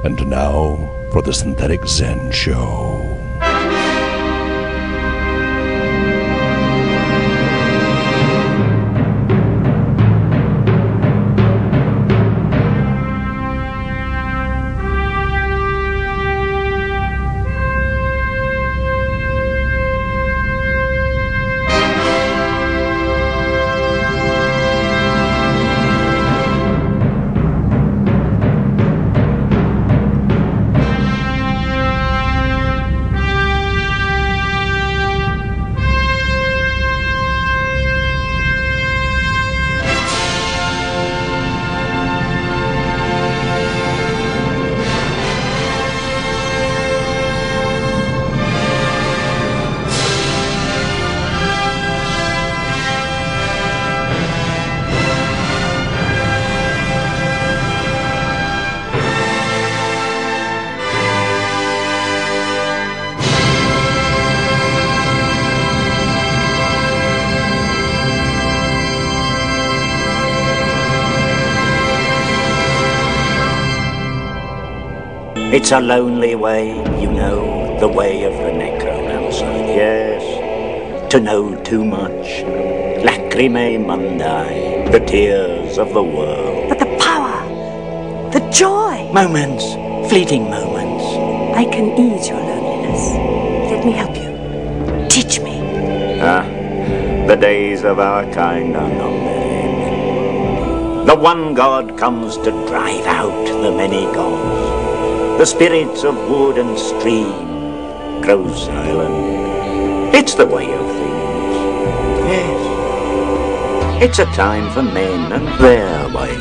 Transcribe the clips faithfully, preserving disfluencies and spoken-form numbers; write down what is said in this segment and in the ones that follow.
And now for the Synthetic Zen Show. It's a lonely way, you know, the way of the necromancer, yes. To know too much, lacrimae mundi, the tears of the world. But the power, the joy. Moments, fleeting moments. I can ease your loneliness. Let me help you. Teach me. Ah, the days of our kind are numbered. The one God comes to drive out the many gods. The spirits of wood and stream grow silent. It's the way of things. Yes. It's a time for men and their ways.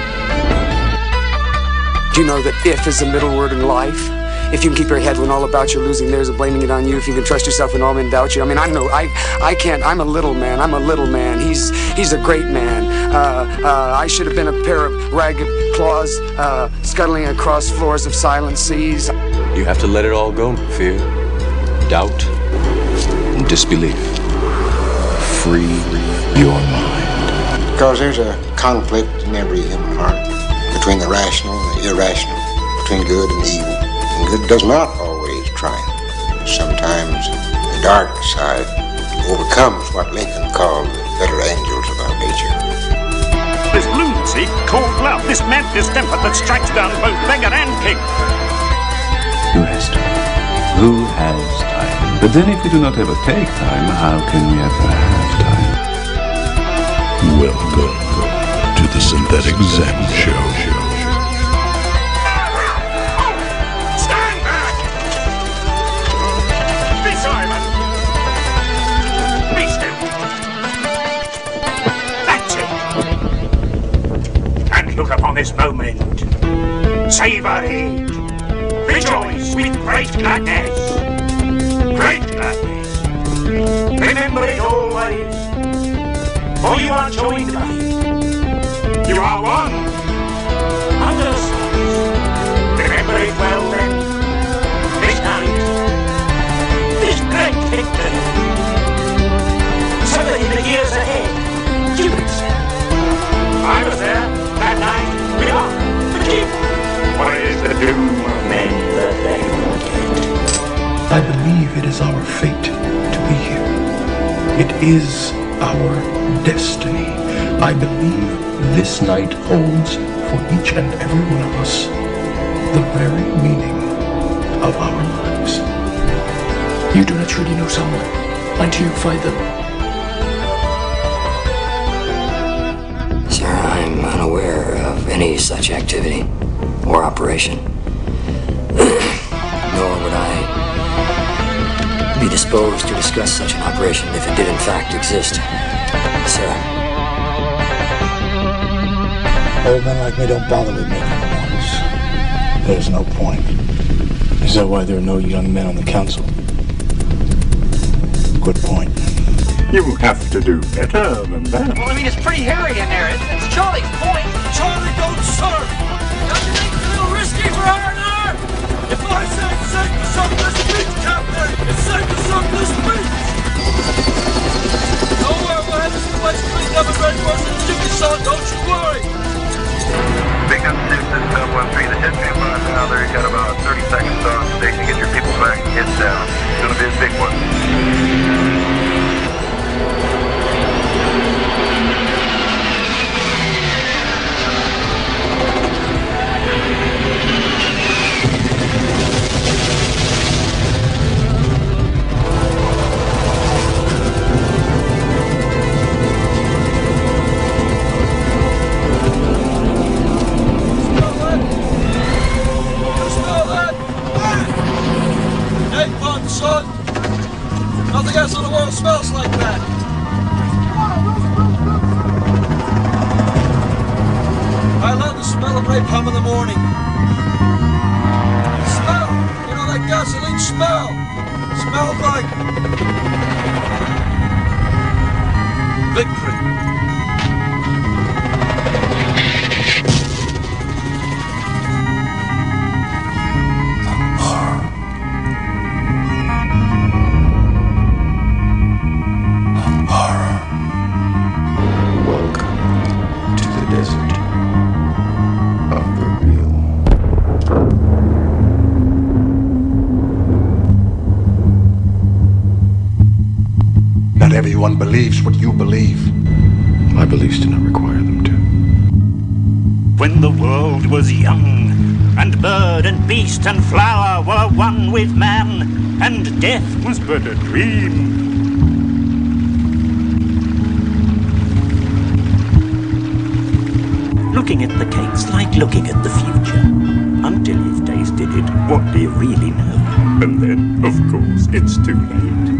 Do you know that if is the middle word in life? If you can keep your head when all about you losing theirs and blaming it on you, if you can trust yourself when all men doubt you. I mean, I'm no, I, I can't. I'm a little man. I'm a little man. He's, he's a great man. Uh, uh, I should have been a pair of ragged claws uh, scuttling across floors of silent seas. You have to let it all go. Fear, doubt, and disbelief. Free your mind. Because there's a conflict in every human heart between the rational and the irrational, between good and evil. And good does not always triumph. Sometimes the dark side overcomes what Lincoln called the better angels of our nature. This lunacy called love, this mad distemper that strikes down both beggar and king. Who has time? Who has time? But then if we do not ever take time, how can we ever have time? Welcome to the Synthetic Zen Show. Look upon this moment, savor it, rejoice with great gladness, great gladness. Remember it always, for you are joined by it. You are one, under the stars. Remember it well then, this night, this great victory. So that in the years ahead, you can say, I was there. That night, we are the king. What is the doom of men that they forget? I believe it is our fate to be here. It is our destiny. I believe this night holds for each and every one of us the very meaning of our lives. You do not truly know someone until you find them. I'm unaware of any such activity or operation. Nor would I be disposed to discuss such an operation if it did in fact exist. Sir. Old men like me don't bother with making noise. There's no point. Is that why there are no young men on the council? Good point. You have to do better than that. Well, I mean, it's pretty hairy in there. It's, it's Charlie's point. Charlie, don't serve. Don't you think it's a little risky for R and R? If I say it's safe to suck this beach, Captain, it's safe to suck this beach. Don't worry, we'll have this place cleaned up and ready for us in chicken salt. Don't you worry. Big up six, this is one three, the jet stream by now. There you go. second star station. Get your people back and head down. It's gonna be a big one. Son, nothing else in the world smells like that. I love the smell of napalm in the morning. Smell, you know that gasoline smell. Smells like victory. Not everyone believes what you believe. My beliefs do not require them to. When the world was young, and bird and beast and flower were one with man, and death was but a dream. Looking at the cakes like looking at the future. Until you've tasted it, what do you really know? And then, of course, it's too late.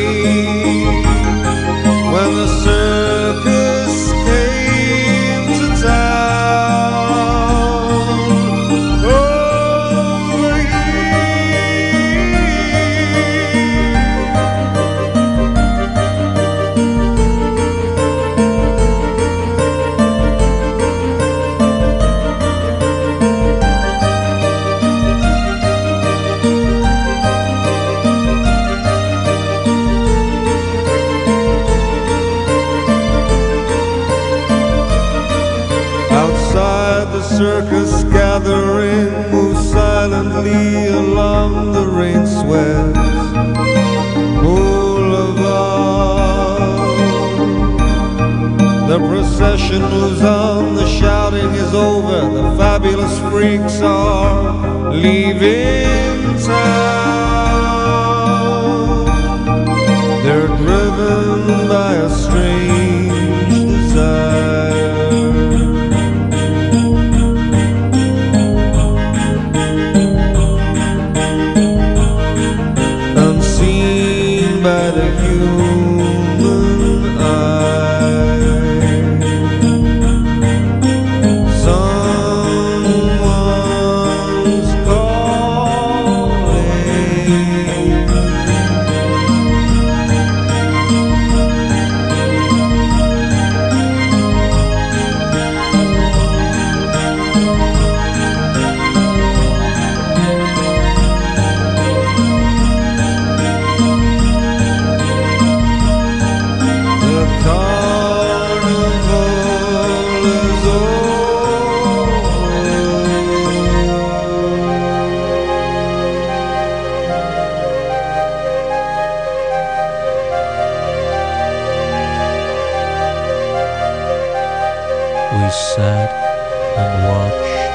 When the circus came to the circus gathering moves silently along the rain-swept boulevard. The procession moves on, the shouting is over, the fabulous freaks are leaving town. They're driven by a strange desire. Unseen by the human eye. Someone's We sat and watched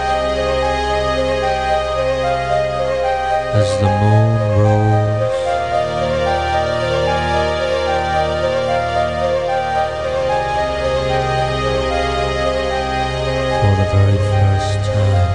as the moon rose. For the very first time.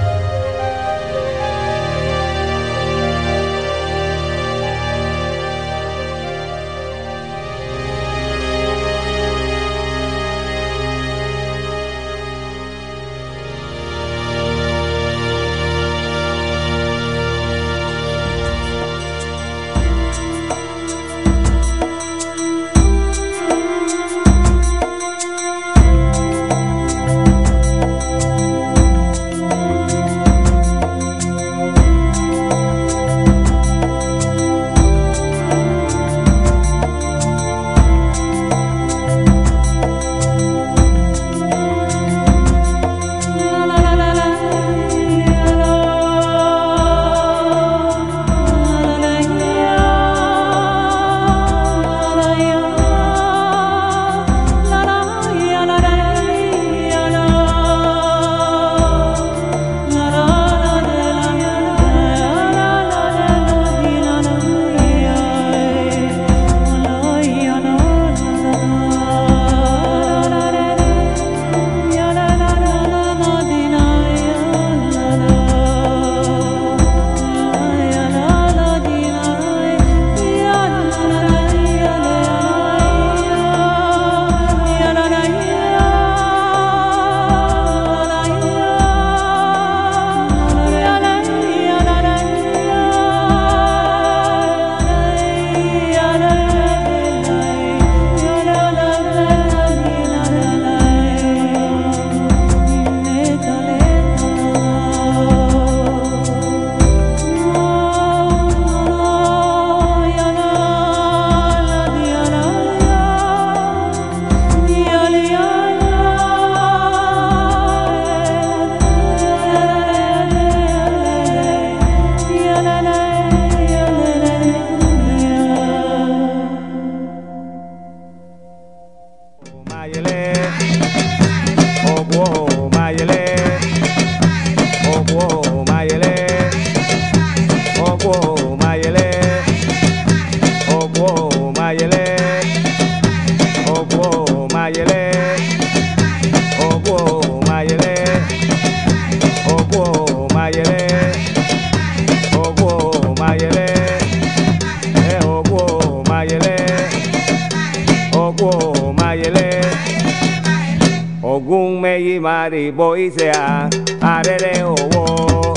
Ogun meyi mari boisea arere owo.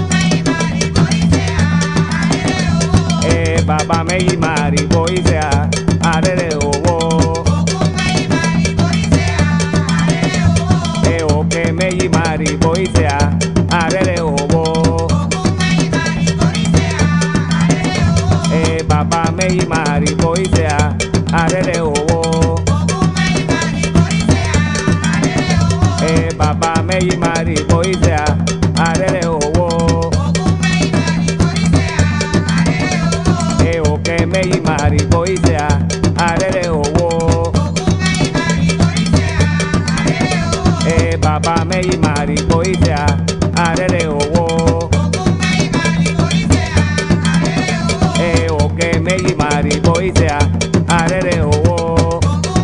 Eh baba meyi mari boisea arere owo. Eh oke meyi mari boisea arere owo. Eh baba meyi mari boisea arere owo. Eh baba meyi mari boisea boisea, arere owo. E o que me y mari boisea, arere owo. E baba me y mari boisea, arere owo. E o que me y mari boisea, arere owo.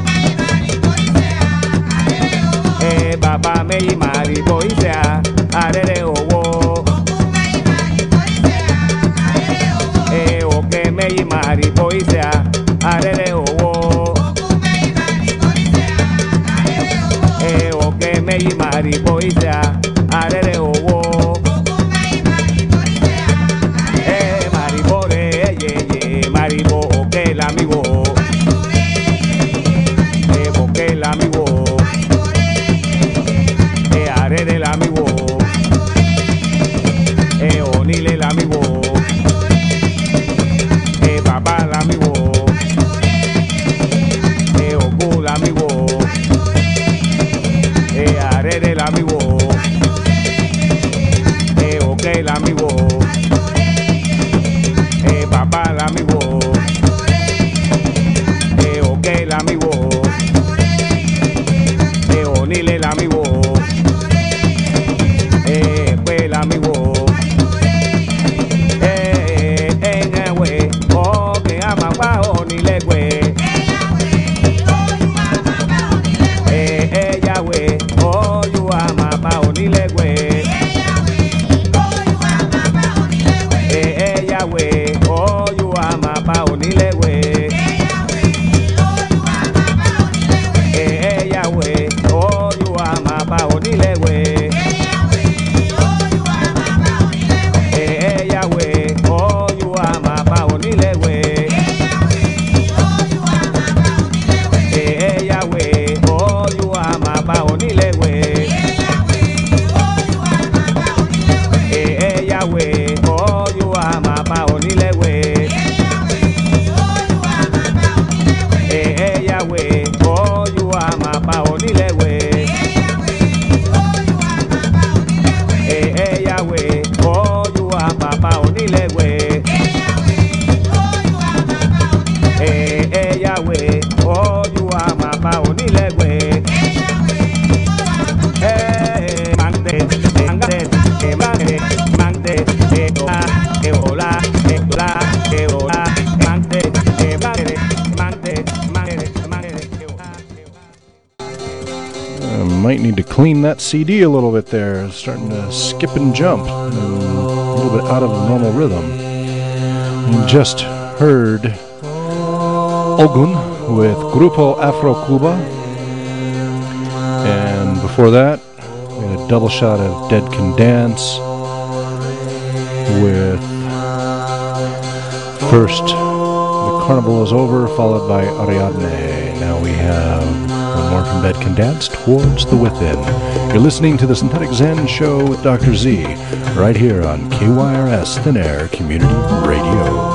E baba me y mari boisea, arere owo. E o que me y mari boisea, arere owo. E o que me y mari boisea, arere owo. E maribore ye ye maribo o que el amigo. E o que el amigo. E arere el amigo. E onile el amigo. E baba el amigo. E oku el amigo. E arere el amigo. E ok el amigo. E baba el amigo. E ok el amigo. E onile el amigo. E pues el amigo. E en el we o que ama pa onile we. E ella we o you ama pa onile we. E ella we o you ama pa onile we. E ella we o you ama pa onile we. E ella we o you ama pa onile we. E ella we o you ama pa onile we. E ella we o you ama pa onile we. E ella we o you ama pa onile we. E ella we o you ama pa onile we. E ella we o you ama pa onile we. Eh, mande, mande, eh, mande, mande, eh, hola, eh, hola, eh, hola, eh, hola, mande, eh, mande, mande, mande, mande, eh, hola. Uh, might need to clean that C D a little bit there. It's starting to skip and jump. Um, a little bit out of the normal rhythm. We just heard Ogun with Grupo Afro Cuba. And before that, we had a double shot of Dead Can Dance with first The Carnival Is Over, followed by Ariadne. Now we have one more from Dead Can Dance, Towards the Within. You're listening to the Synthetic Zen Show with Doctor Z, right here on K Y R S Thin Air Community Radio.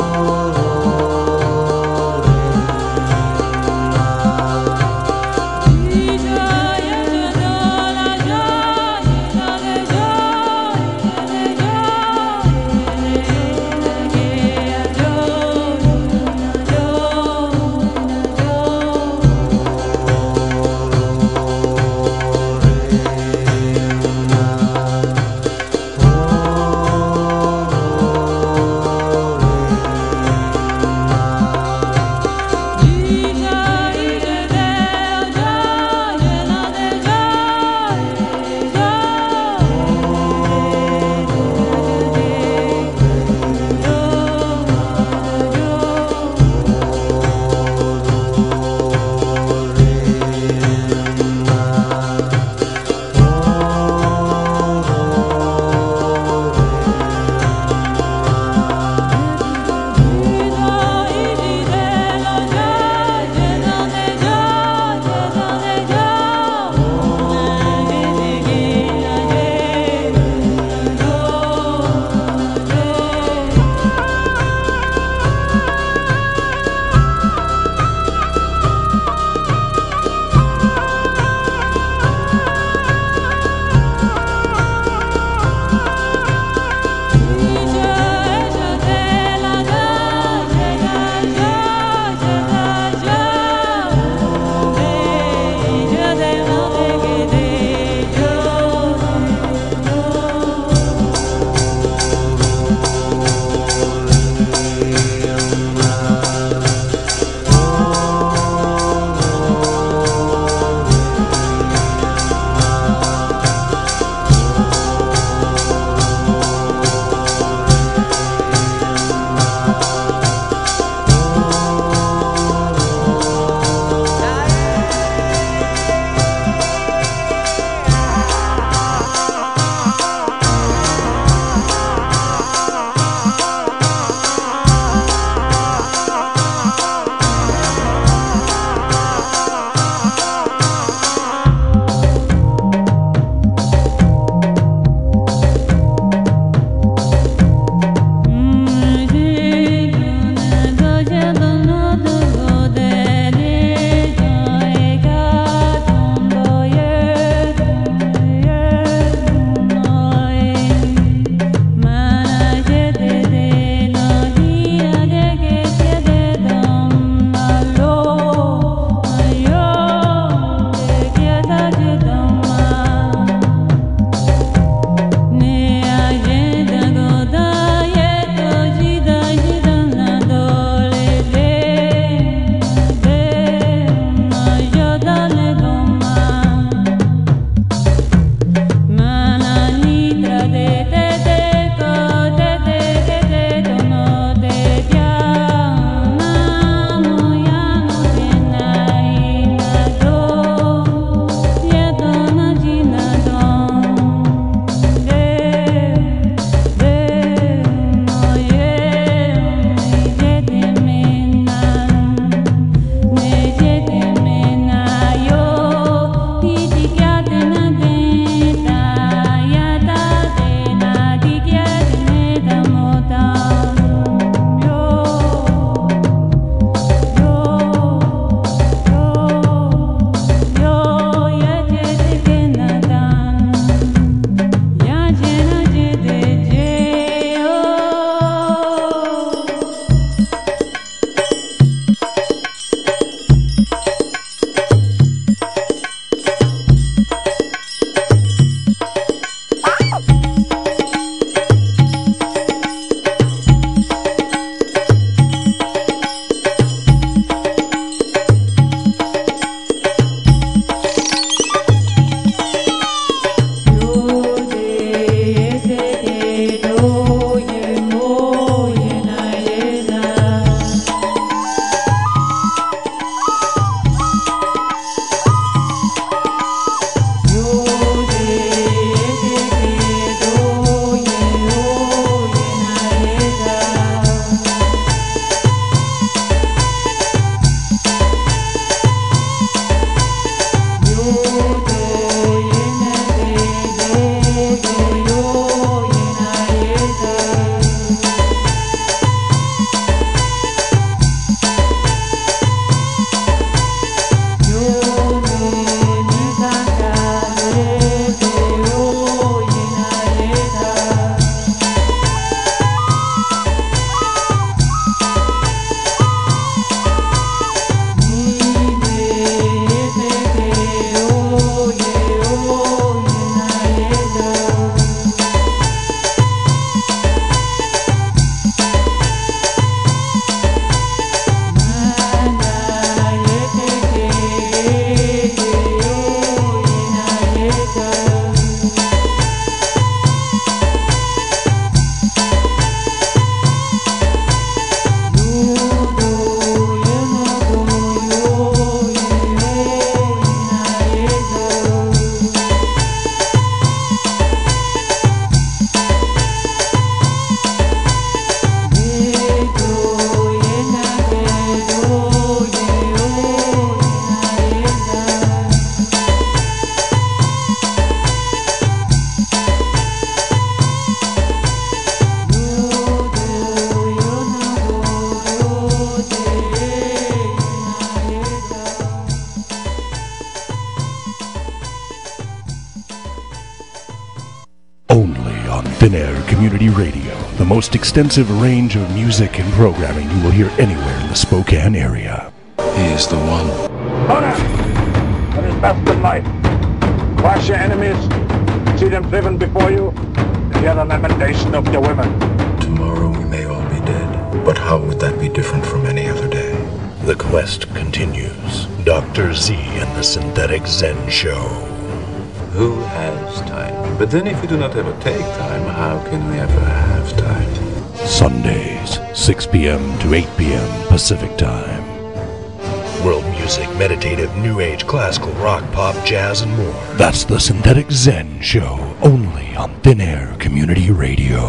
only on Thin Air Community Radio, the most extensive range of music and programming you will hear anywhere in the Spokane area. He is the one. Honor! That is best in life. Crush your enemies, see them driven before you, and hear the lamentation of your women. Tomorrow we may all be dead, but how would that be different from any other day? The quest continues. Doctor Z and the Synthetic Zen Show. Who has time? But then if we do not ever take time, how can we ever have time? Sundays, six p.m. to eight p.m. Pacific Time. World music, meditative, new age, classical, rock, pop, jazz, and more. That's the Synthetic Zen Show, only on Thin Air Community Radio.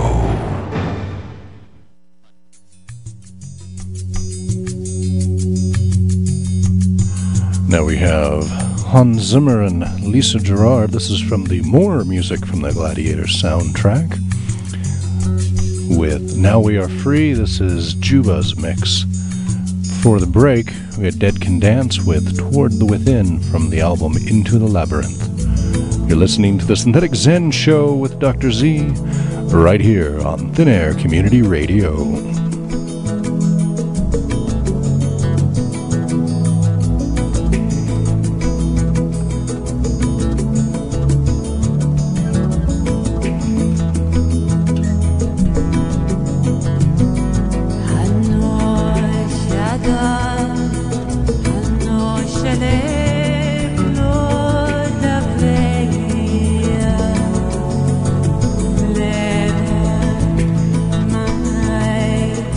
Now we have Hans Zimmer and Lisa Gerrard. This is from the more music from the Gladiator soundtrack. With Now We Are Free, this is Juba's mix. For the break, we had Dead Can Dance with Toward the Within from the album Into the Labyrinth. You're listening to the Synthetic Zen Show with Doctor Z, right here on Thin Air Community Radio. Let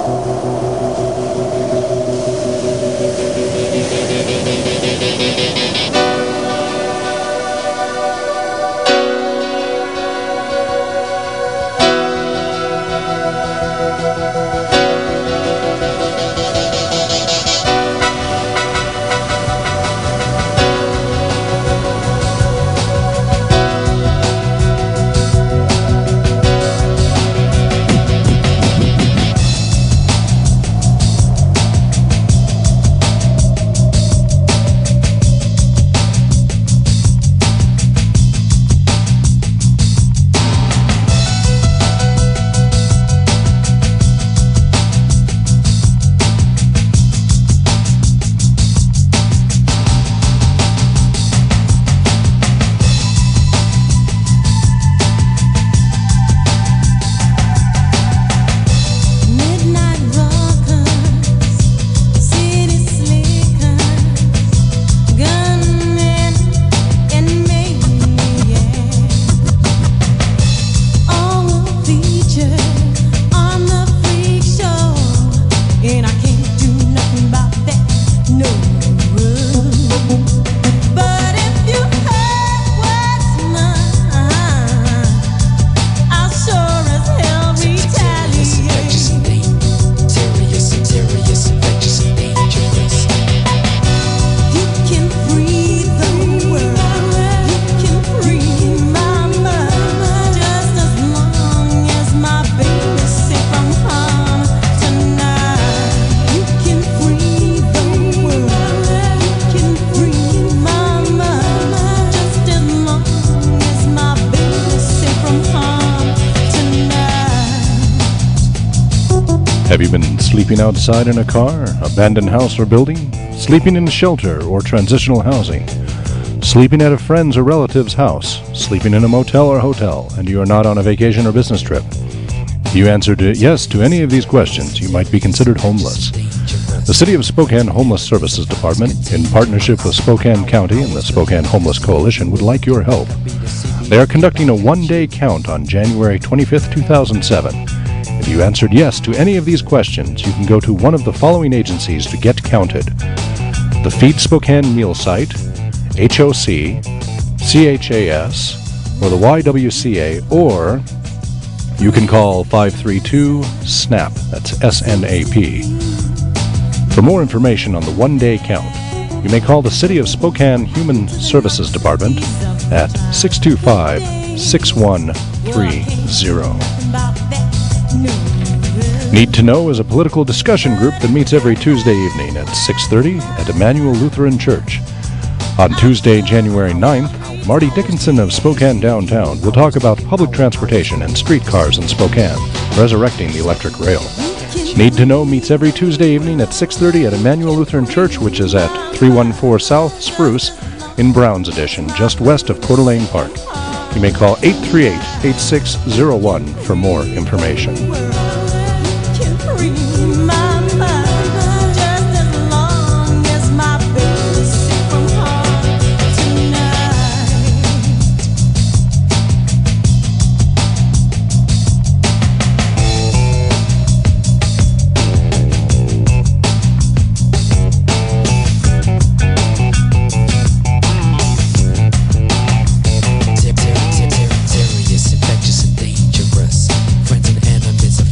Have you been sleeping outside in a car, abandoned house or building? Sleeping in a shelter or transitional housing? Sleeping at a friend's or relative's house? Sleeping in a motel or hotel, and you are not on a vacation or business trip? If you answered yes to any of these questions, you might be considered homeless. The City of Spokane Homeless Services Department, in partnership with Spokane County and the Spokane Homeless Coalition, would like your help. They are conducting a one-day count on January twenty-fifth, two thousand seven. If you answered yes to any of these questions, you can go to one of the following agencies to get counted: the Feed Spokane Meal Site, H O C, C H A S, or the Y W C A, or you can call five three two SNAP, that's S N A P. For more information on the one-day count, you may call the City of Spokane Human Services Department at six two five, six one three zero. Need to Know is a political discussion group that meets every Tuesday evening at six thirty at Emmanuel Lutheran Church. On Tuesday, January ninth, Marty Dickinson of Spokane Downtown will talk about public transportation and streetcars in Spokane, resurrecting the electric rail. Need to Know meets every Tuesday evening at six thirty at Emmanuel Lutheran Church, which is at three one four South Spruce in Browns Addition, just west of Coeur d'Alene Park. You may call eight three eight, eight six zero one for more information. Serious, infectious, and dangerous. Friends and enemies of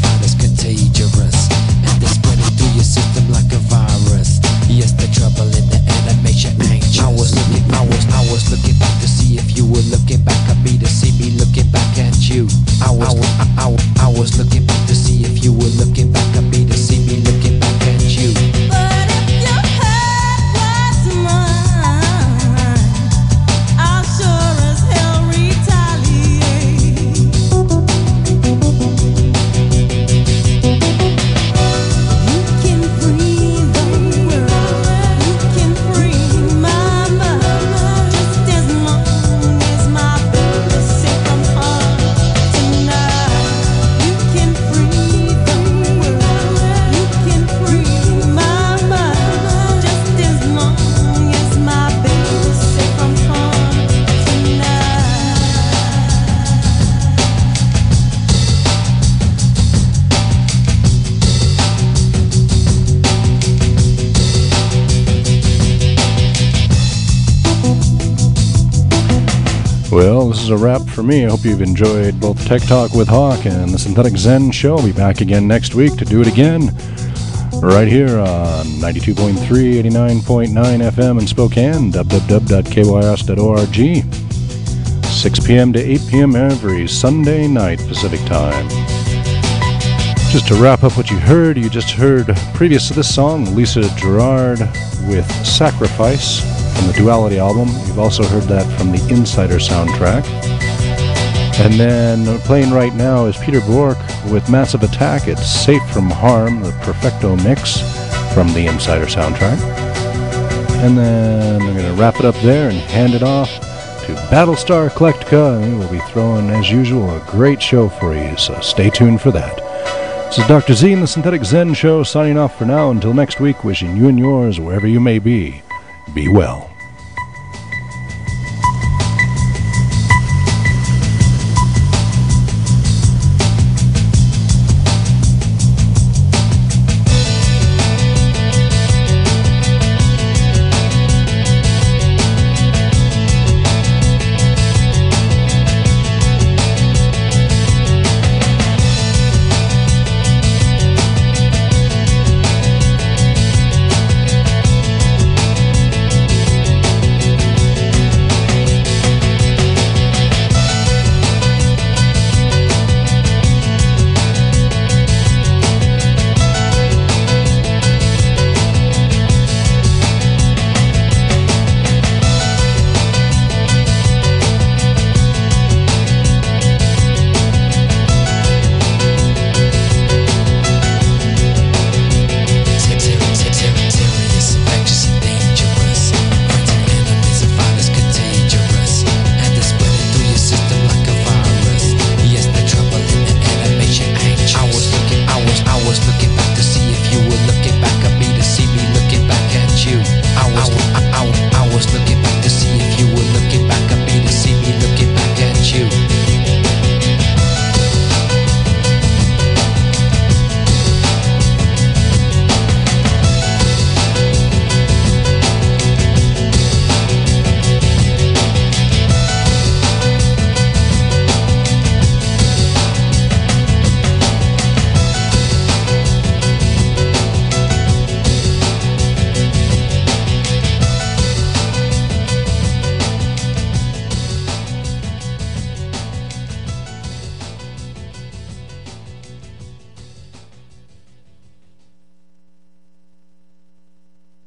Well, this is a wrap for me. I hope you've enjoyed both Tech Talk with Hawk and the Synthetic Zen Show. I'll be back again next week to do it again. Right here on ninety-two point three, eighty-nine point nine F M in Spokane, w w w dot k y s dot org. six p.m. to eight p.m. every Sunday night Pacific Time. Just to wrap up what you heard, you just heard, previous to this song, Lisa Gerrard with Sacrifice from the Duality album. You've also heard that from the Insider soundtrack. And then playing right now is Peter Bork with Massive Attack. It's Safe from Harm, the Perfecto mix from the Insider soundtrack. And then I'm going to wrap it up there and hand it off to Battlestar Eclectica. And we'll be throwing, as usual, a great show for you, so stay tuned for that. This is Doctor Z and the Synthetic Zen Show signing off for now. Until next week, wishing you and yours, wherever you may be, be well.